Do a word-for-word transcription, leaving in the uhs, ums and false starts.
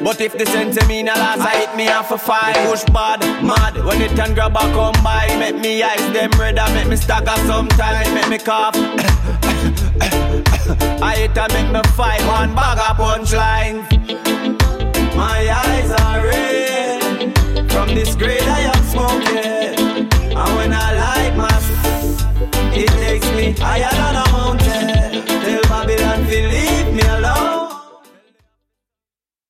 But if the sense mean a loss, I hit me off a five. Push bad, mad, when it and grab a come by. Make me eyes them red and make me stagger sometimes. Make me cough. I hit and make me fight one bag of punchlines.